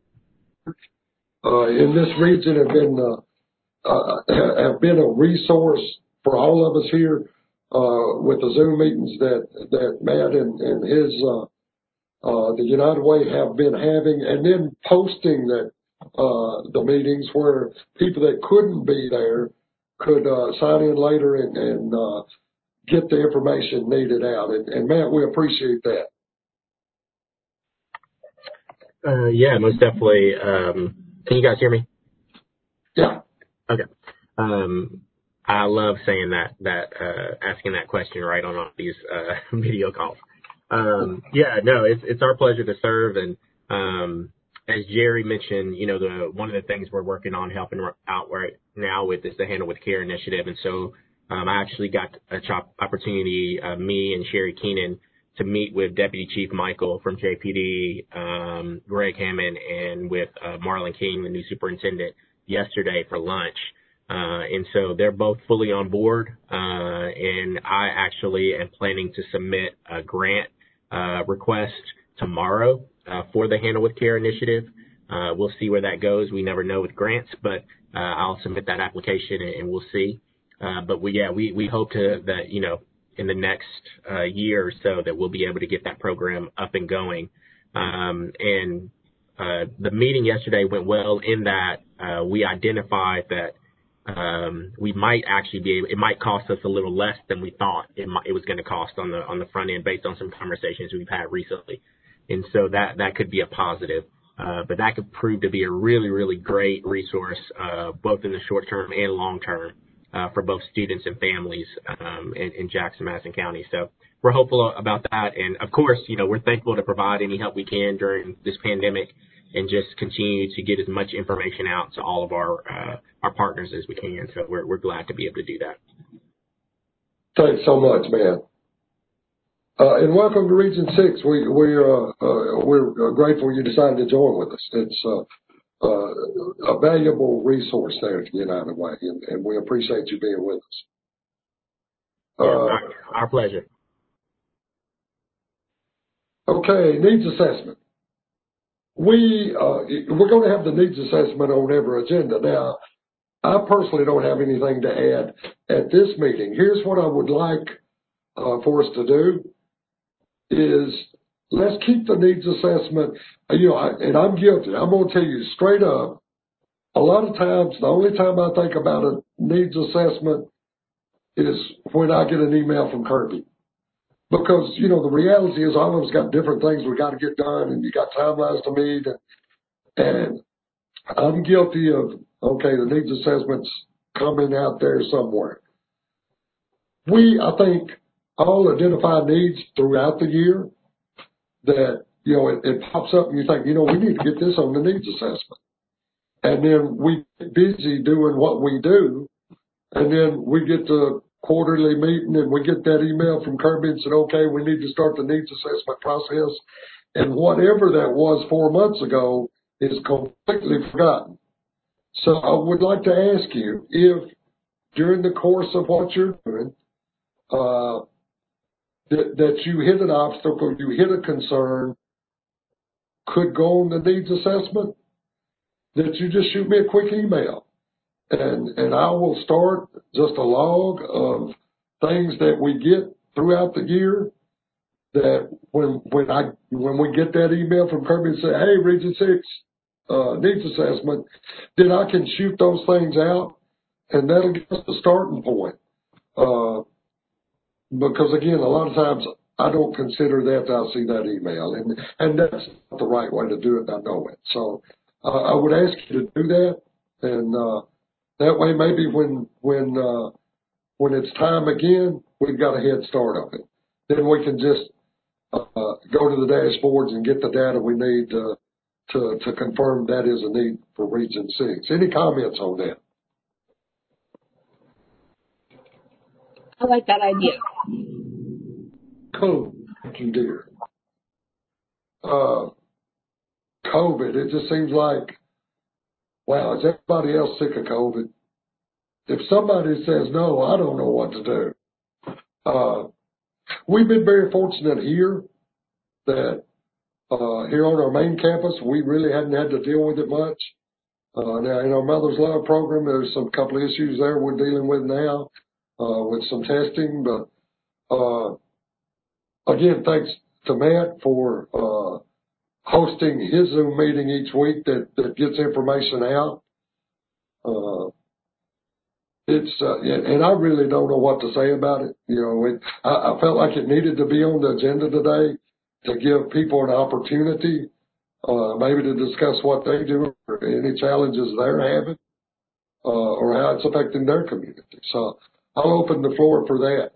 Uh, in this region have been uh, uh, have been a resource for all of us here uh, with the Zoom meetings that that Matt and, and his uh, uh, the United Way have been having, and then posting that uh, the meetings where people that couldn't be there could uh, sign in later and, and uh, get the information needed out. And, and Matt, we appreciate that. Uh, yeah, most definitely. Um, can you guys hear me? Yeah. Okay. Um, I love saying that, that, uh, asking that question right on all these, uh, video calls. Um, yeah, no, it's, it's our pleasure to serve. And, um, as Jerry mentioned, you know, the, one of the things we're working on helping out right now with is the Handle with Care initiative. And so, um, I actually got a chop opportunity, uh, me and Sherry Keenan to meet with Deputy Chief Michael from J P D, um, Greg Hammond, and with, uh, Marlon King, the new superintendent, yesterday for lunch. Uh, and so they're both fully on board. Uh, and I actually am planning to submit a grant, uh, request tomorrow, uh, for the Handle with Care initiative. Uh, we'll see where that goes. We never know with grants, but, uh, I'll submit that application and, and we'll see. Uh, but we, yeah, we, we hope to, that, you know, in the next, uh, year or so that we'll be able to get that program up and going. Um, and, uh, the meeting yesterday went well in that, uh, we identified that, Um, we might actually be able, it might cost us a little less than we thought it might, it was going to cost on the, on the front end based on some conversations we've had recently. And so that, that could be a positive. Uh, but that could prove to be a really, really great resource, uh, both in the short term and long term, uh, for both students and families, um, in, in Jackson, Madison County. So we're hopeful about that. And of course, you know, we're thankful to provide any help we can during this pandemic and just continue to get as much information out to all of our, uh, our partners as we can. So we're, we're glad to be able to do that. Thanks so much, man. Uh, and welcome to Region Six. We, we're, uh, uh, we're grateful you decided to join with us. It's, uh, uh, a valuable resource there at the United Way, and, and we appreciate you being with us. Yeah, Uh, our, our pleasure. Okay, needs assessment. We, uh, we're going to have the needs assessment on every agenda. Now, I personally don't have anything to add at this meeting. Here's what I would like uh, for us to do is let's keep the needs assessment, you know, I, and I'm guilty. I'm going to tell you straight up, a lot of times, the only time I think about a needs assessment is when I get an email from Kirby. Because, you know, the reality is all of us got different things we got to get done, and you got timelines to meet, and, and I'm guilty of, okay, the needs assessment's coming out there somewhere. We, I think, all identify needs throughout the year that, you know, it, it pops up and you think, you know, we need to get this on the needs assessment. And then we get busy doing what we do, and then we get to quarterly meeting and we get that email from Kirby and said, okay, we need to start the needs assessment process. And whatever that was four months ago is completely forgotten. So I would like to ask you if during the course of what you're doing, uh, that, that you hit an obstacle, you hit a concern, could go on the needs assessment, that you just shoot me a quick email. And, and I will start just a log of things that we get throughout the year that when, when I, when we get that email from Kirby and say, hey, Region six, uh, needs assessment, then I can shoot those things out and that'll give us the starting point. Uh, because again, a lot of times I don't consider that till I see that email, and, and that's not the right way to do it. I know it. So, uh, I would ask you to do that. And, uh, that way, maybe when, when, uh, when it's time again, we've got a head start on it. Then we can just, uh, go to the dashboards and get the data we need to, to, to confirm that is a need for Region six. Any comments on that? I like that idea. Cool. Thank you, dear. Uh, COVID, it just seems like, wow, is everybody else sick of COVID? If somebody says no, I don't know what to do. Uh, we've been very fortunate here that, uh, here on our main campus, we really hadn't had to deal with it much. Uh, now in our Mother's Love program, there's some couple of issues there we're dealing with now, uh, with some testing, but, uh, again, thanks, to Matt for uh, hosting his Zoom meeting each week that, that gets information out. Uh, it's uh, and I really don't know what to say about it. You know, it, I, I felt like it needed to be on the agenda today to give people an opportunity, uh, maybe to discuss what they do or any challenges they're having, uh, or how it's affecting their community. So I'll open the floor for that.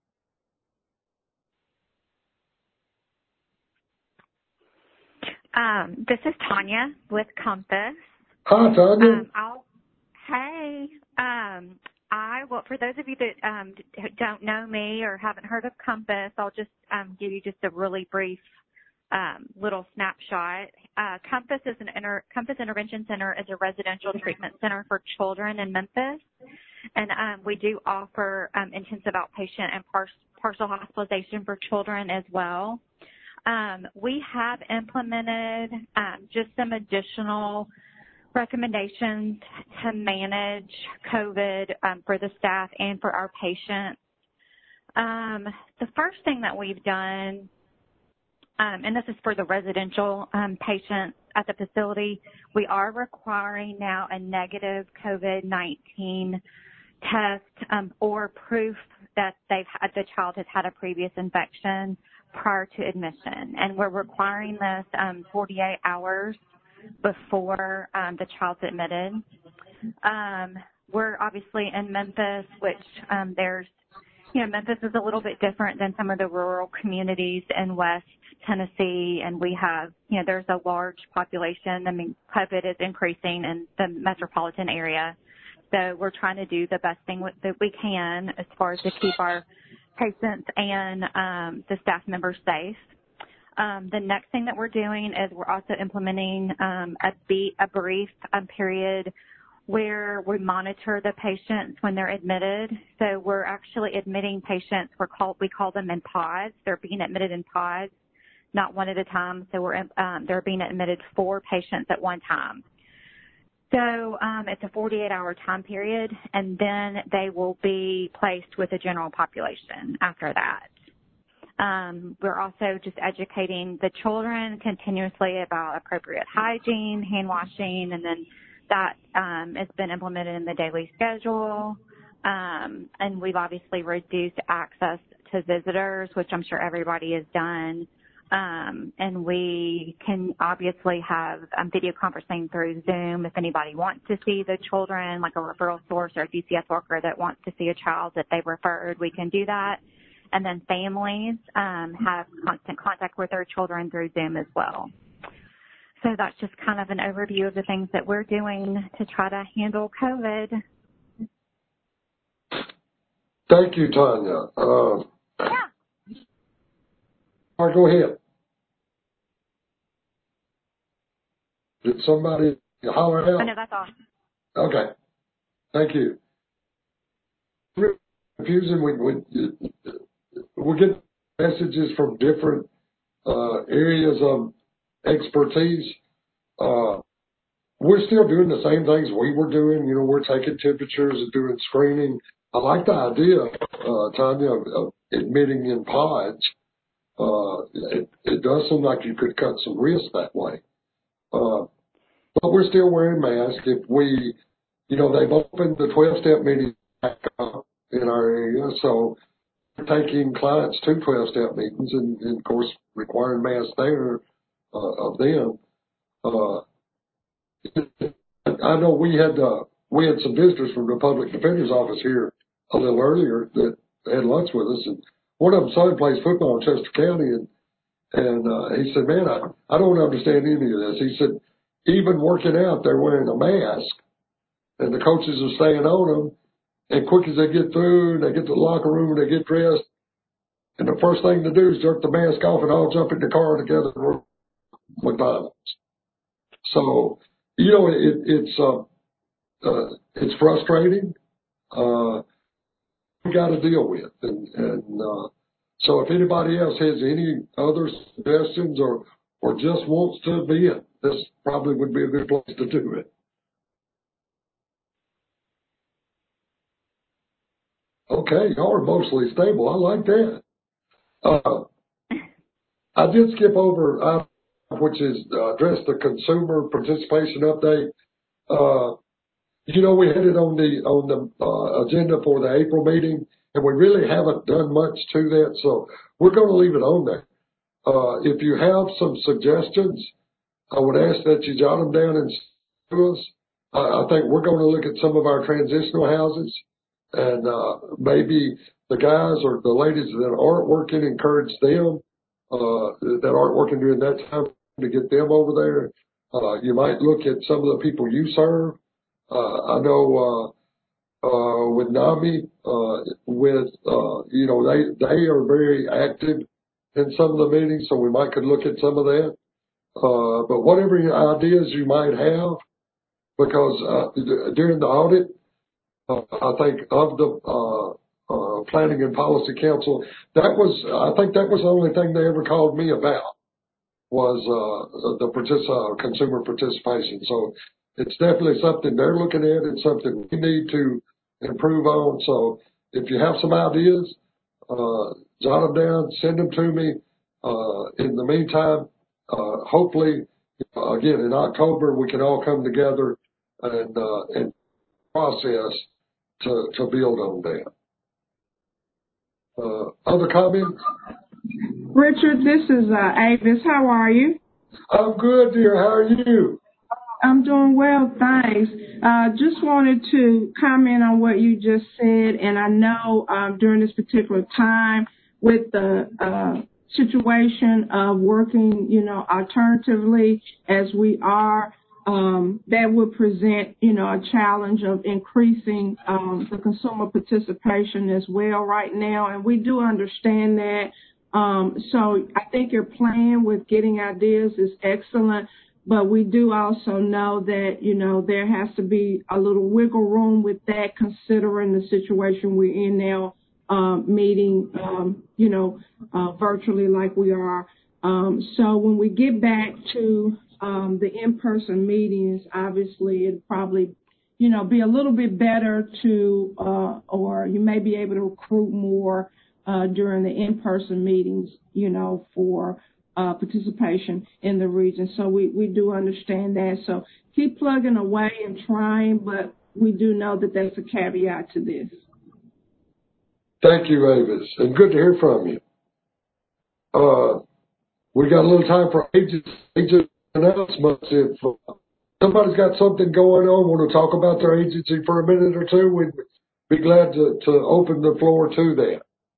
Um, this is Tanya with Compass. Hi, Tanya. Um, I'll, hey, um, I, well, for those of you that um, don't know me or haven't heard of Compass, I'll just um, give you just a really brief um, little snapshot. Uh, Compass is an inter, Compass Intervention Center is a residential treatment center for children in Memphis, and um, we do offer um, intensive outpatient and par- partial hospitalization for children as well. Um, we have implemented um, just some additional recommendations to manage COVID um, for the staff and for our patients. Um, the first thing that we've done, um, and this is for the residential um, patients at the facility, we are requiring now a negative COVID nineteen test um, or proof that they've had, the child has had a previous infection prior to admission. And we're requiring this um, forty-eight hours before um, the child's admitted. Um, we're obviously in Memphis, which um, there's, you know, Memphis is a little bit different than some of the rural communities in West Tennessee, and we have, you know, there's a large population. I mean, COVID is increasing in the metropolitan area. So we're trying to do the best thing that we can as far as to keep our patients and um, the staff members safe. Um, the next thing that we're doing is we're also implementing um, a, be, a brief um, period where we monitor the patients when they're admitted. So we're actually admitting patients. We're called, we call them in pods. They're being admitted in pods, not one at a time. So we're um, they're being admitted four patients at one time. So um, it's a forty-eight hour time period, and then they will be placed with the general population after that. Um, we're also just educating the children continuously about appropriate hygiene, hand washing, and then that um, has been implemented in the daily schedule. Um, and we've obviously reduced access to visitors, which I'm sure everybody has done. Um, and we can obviously have um, video conferencing through Zoom if anybody wants to see the children, like a referral source or a D C F worker that wants to see a child that they've referred, we can do that. And then families um, have constant contact with their children through Zoom as well. So that's just kind of an overview of the things that we're doing to try to handle COVID. Thank you, Tanya. Uh, yeah. All right, go ahead. Did somebody holler out? Oh, no, that's all. Okay. Thank you. Really confusing. We, we, we get messages from different uh, areas of expertise. Uh, we're still doing the same things we were doing. You know, we're taking temperatures and doing screening. I like the idea, uh, Tanya, of, of admitting in pods. Uh, it, it does seem like you could cut some risk that way. Uh, but we're still wearing masks. If we, you know, they've opened the twelve-step meeting back up in our area, so we're taking clients to twelve-step meetings and, and, of course, requiring masks there uh, of them. Uh, I know we had uh, we had some visitors from the public defender's office here a little earlier that had lunch with us, and one of them son plays football in Chester County, and and uh, he said, "Man, I I don't understand any of this." He said, "Even working out, they're wearing a mask, and the coaches are staying on them, and quick as they get through, they get to the locker room and they get dressed, and the first thing to do is jerk the mask off and all jump in the car together with violence." So, you know, it, it's uh, uh, it's frustrating. Uh, we got to deal with, and, and uh, so if anybody else has any other suggestions or or just wants to be in, this probably would be a good place to do it. Okay, y'all are mostly stable. I like that. Uh, I did skip over, uh, which is uh, address the consumer participation update. Uh, you know, we had it on the on the uh, agenda for the April meeting, and we really haven't done much to that, so we're going to leave it on there. Uh, if you have some suggestions, I would ask that you jot them down and send to us. Uh, I think we're going to look at some of our transitional houses, and uh, maybe the guys or the ladies that aren't working, encourage them uh, that aren't working during that time to get them over there. Uh, you might look at some of the people you serve. Uh, I know uh, uh, with NAMI, uh, with uh, you know they they are very active in some of the meetings, so we might could look at some of that. Uh, but whatever ideas you might have, because uh, during the audit, uh, I think of the uh, uh, Planning and Policy Council, that was I think that was the only thing they ever called me about was uh, the partic- uh, consumer participation. So it's definitely something they're looking at and something we need to improve on. So if you have some ideas, uh, jot them down, send them to me. Uh, in the meantime, uh, hopefully, uh, again, in October, we can all come together and, uh, and process to, to build on that. Uh, other comments? Richard, this is uh, Avis. How are you? I'm good, dear. How are you? I'm doing well, thanks. Uh, just wanted to comment on what you just said, and I know um, during this particular time with the uh, situation of working, you know, alternatively as we are, um, that would present, you know, a challenge of increasing um, the consumer participation as well right now, and we do understand that. Um, so I think your plan with getting ideas is excellent. But we do also know that, you know, there has to be a little wiggle room with that, considering the situation we're in now, um, meeting, um, you know, uh, virtually like we are. Um, so when we get back to um, the in-person meetings, obviously it'd probably, you know, be a little bit better to, uh, or you may be able to recruit more uh, during the in-person meetings, you know, for Uh, participation in the region. So we, we do understand that. So keep plugging away and trying, but we do know that there's a caveat to this. Thank you, Avis, and good to hear from you. Uh, we got a little time for agent, agent announcements. If uh, somebody's got something going on, want to talk about their agency for a minute or two, we'd be glad to, to open the floor to that.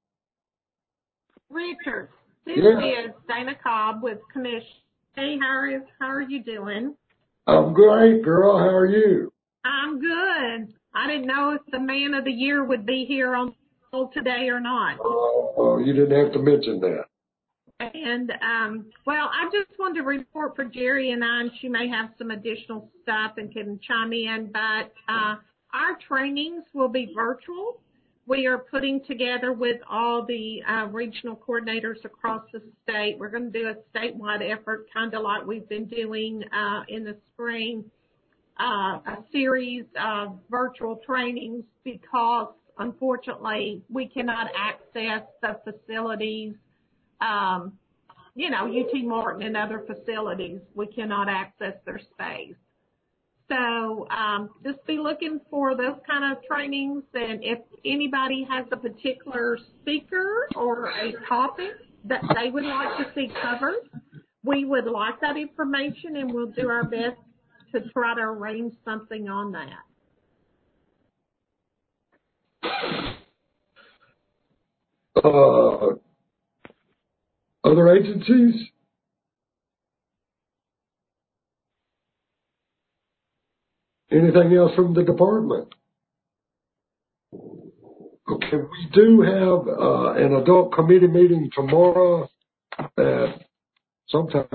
Richard, this yeah. is Dana Cobb with Commission. Hey, how are, how are you doing? I'm great, girl. How are you? I'm good. I didn't know if the man of the year would be here on today or not. Oh, oh, you didn't have to mention that. And, um, well, I just wanted to report for Jerry and I, and she may have some additional stuff and can chime in, but uh, our trainings will be virtual. We are putting together with all the uh, regional coordinators across the state. We're going to do a statewide effort, kind of like we've been doing uh, in the spring, uh, a series of virtual trainings because, unfortunately, we cannot access the facilities. Um, you know, U T Martin and other facilities, we cannot access their space. So um, just be looking for those kind of trainings, and if anybody has a particular speaker or a topic that they would like to see covered, we would like that information, and we'll do our best to try to arrange something on that. Uh, other agencies? Anything else from the department? Okay, we do have uh, an adult committee meeting tomorrow at sometime.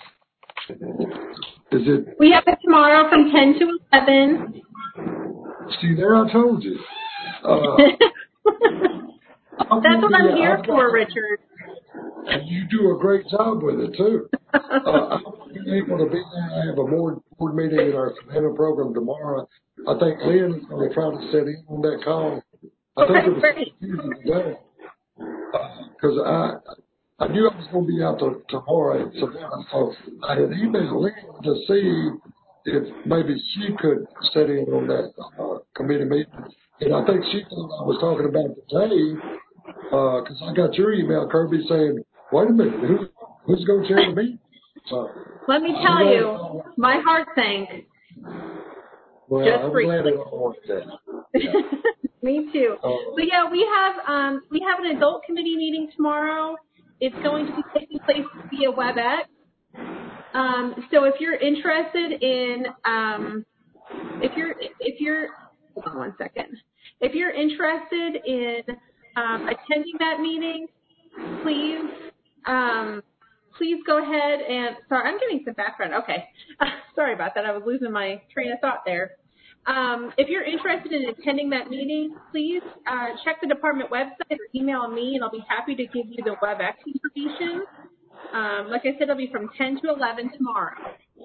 Is it? We have it tomorrow from ten to eleven. See, there I told you. Uh, That's what I'm here for, Richard. And you do a great job with it, too. uh, I'll be able to be there. I have a board, board meeting in our Savannah program tomorrow. I think Lynn is going to try to set in on that call. I okay, think it was great. today. Because uh, I, I knew I was going to be out to, tomorrow at Savannah, so I had emailed Lynn to see if maybe she could sit in on that uh, committee meeting. And I think she thought I was talking about today, because uh, I got your email, Kirby, saying, wait a minute, who, who's going to chair the meeting? So, let me tell you, know, my heart sank. Well, just I'm briefly. glad it all worked out. Yeah. Me too. Uh, but yeah, we have um, we have an adult committee meeting tomorrow. It's going to be taking place via WebEx. Um, so if you're interested in, um, if you're if you're, hold on one second. If you're interested in um, attending that meeting, please um, please go ahead and. Sorry, I'm getting some background. Okay, sorry about that. I was losing my train of thought there. Um, if you're interested in attending that meeting, please uh, check the department website or email me, and I'll be happy to give you the WebEx information. Um, like I said, it'll be from ten to eleven tomorrow.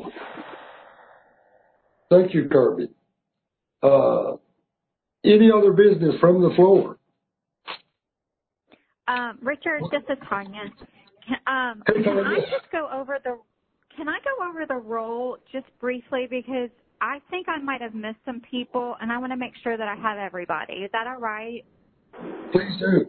Thank you, Kirby. Uh, any other business from the floor? Um, Richard, this is Tanya. Can, um, can I just go over the Can I go over the role just briefly, because I think I might have missed some people, and I want to make sure that I have everybody. Is that all right? Please do.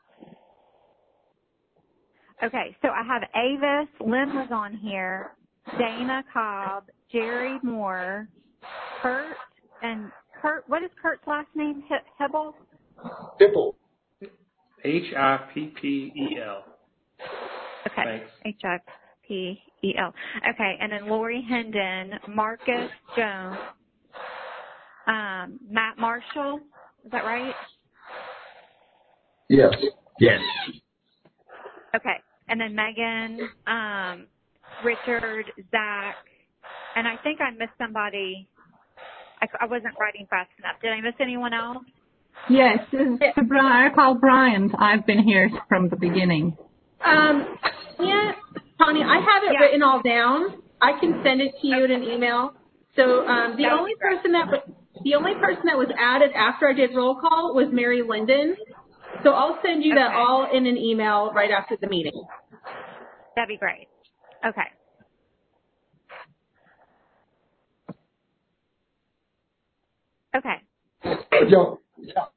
Okay, so I have Avis, Lynn was on here, Dana Cobb, Jerry Moore, Kurt, and Kurt, what is Kurt's last name? Hibble? Hibble. H I P P E L. Okay, Thanks. H I P E L. Okay, and then Lori Hendon, Marcus Jones, um, Matt Marshall, is that right? Yes. Yes. Okay, and then Megan, um, Richard, Zach, and I think I missed somebody. I, I wasn't writing fast enough. Did I miss anyone else? Yes, this is Brian. I call Brian. I've been here from the beginning. Um, yeah, Tanya, I have it yeah. written all down. I can send it to you in an email. So um, the only person that was, the only person that was added after I did roll call was Mary Linden. So I'll send you okay. that all in an email right after the meeting. That'd be great. Okay. Okay. Yeah. Yeah.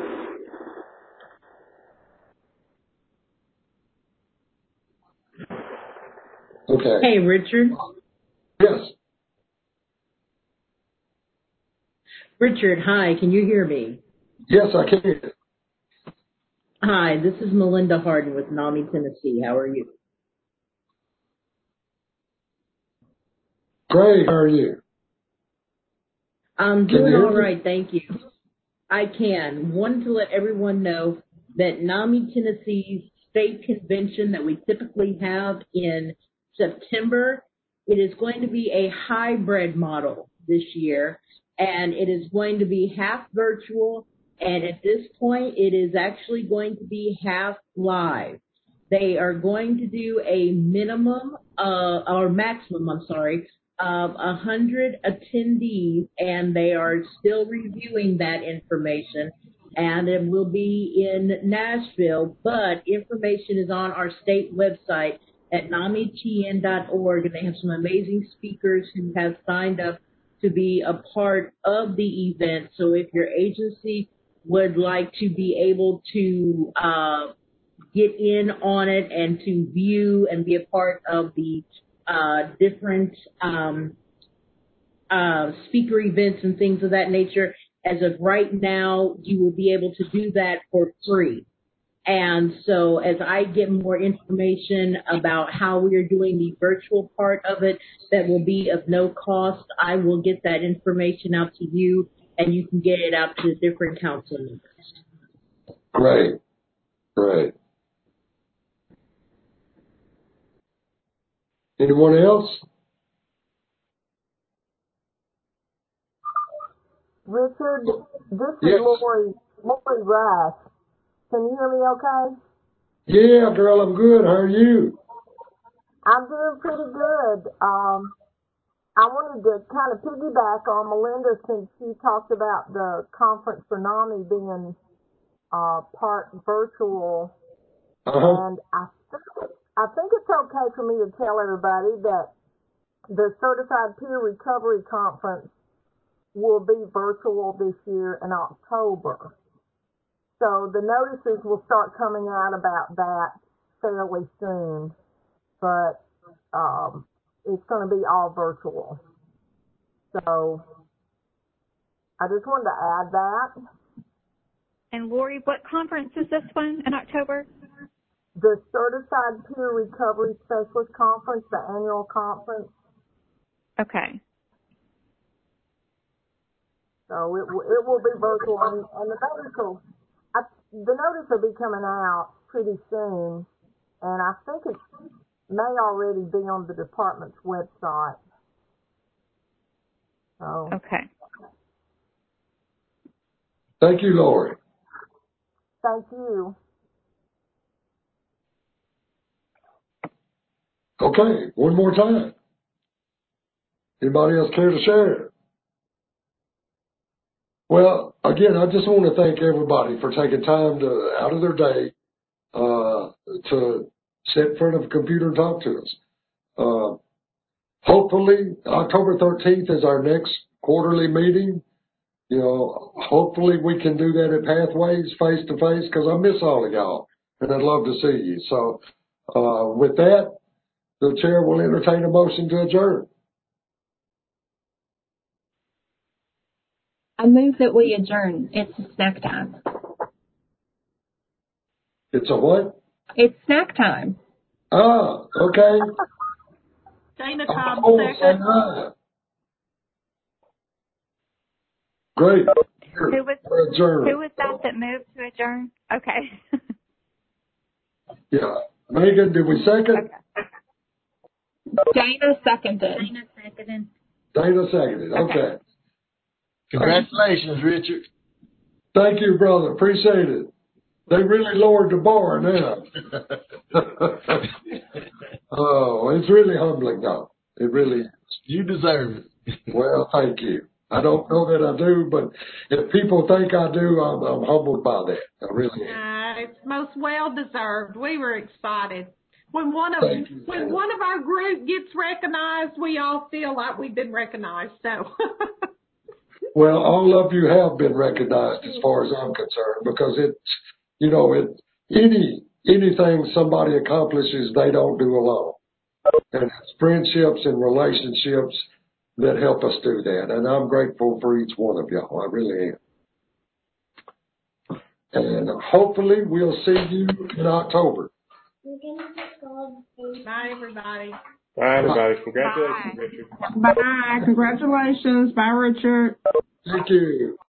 Okay. Hey, Richard. Yes. Richard, hi. Can you hear me? Yes, I can. Hi, this is Melinda Harden with NAMI, Tennessee. How are you? Great. How are you? I'm doing all right, thank you. I can. Wanted to let everyone know that NAMI, Tennessee's state convention that we typically have in September, it is going to be a hybrid model this year, and it is going to be half virtual, and at this point, it is actually going to be half live. They are going to do a minimum, uh, or maximum, I'm sorry, of one hundred attendees, and they are still reviewing that information, and it will be in Nashville, but information is on our state website at nami t n dot org, and they have some amazing speakers who have signed up to be a part of the event. So if your agency would like to be able to uh, get in on it and to view and be a part of the uh, different um, uh, speaker events and things of that nature, as of right now, you will be able to do that for free. And so as I get more information about how we are doing the virtual part of it that will be of no cost, I will get that information out to you, and you can get it out to the different council members. Great. Great. Anyone else? Richard, this is yes. Lori, Lori Rice. Can you hear me okay? Yeah, girl, I'm good. How are you? I'm doing pretty good. Um, I wanted to kind of piggyback on Melinda since she talked about the conference for NAMI being uh, part virtual. Uh-huh. And I think, I think it's okay for me to tell everybody that the Certified Peer Recovery Conference will be virtual this year in October. So the notices will start coming out about that fairly soon, but um, it's going to be all virtual. So I just wanted to add that. And Lori, what conference is this one in October? The Certified Peer Recovery Specialist Conference, the annual conference. Okay. So it, w- it will be virtual, and, and the notice will, I, the notice will be coming out pretty soon, and I think it may already be on the department's website. So. Okay. Thank you, Lori. Thank you. Okay, one more time. Anybody else care to share? Well, again, I just want to thank everybody for taking time to out of their day uh, to sit in front of a computer and talk to us. Uh, hopefully, October thirteenth is our next quarterly meeting. You know, hopefully we can do that at Pathways face to face, because I miss all of y'all and I'd love to see you. So, uh, with that, the chair will entertain a motion to adjourn. I move that we adjourn. It's snack time. It's a what? It's snack time. Ah, okay. Dana Cobb, Oh, second. ah. Great. Who was, adjourn. who was that that moved to adjourn? Okay. Yeah. Megan, did we second? Okay. Dana seconded. Dana seconded. Dana seconded. Okay. Okay. Congratulations, Richard. Thank you, brother. Appreciate it. They really lowered the bar now. Oh, it's really humbling, though. It really is. You deserve it. Well, thank you. I don't know that I do, but if people think I do, I'm, I'm humbled by that. I really am. Uh, it's most well deserved. We were excited. When one of Thank you, when Dana. one of our group gets recognized, we all feel like we've been recognized. So. Well, all of you have been recognized as far as I'm concerned, because it's, you know, it any anything somebody accomplishes, they don't do alone. And it's friendships and relationships that help us do that. And I'm grateful for each one of y'all. I really am. And hopefully we'll see you in October. Bye, everybody. Bye, everybody. Congratulations, Bye. Richard. Bye. Congratulations. Bye, Richard. Thank you.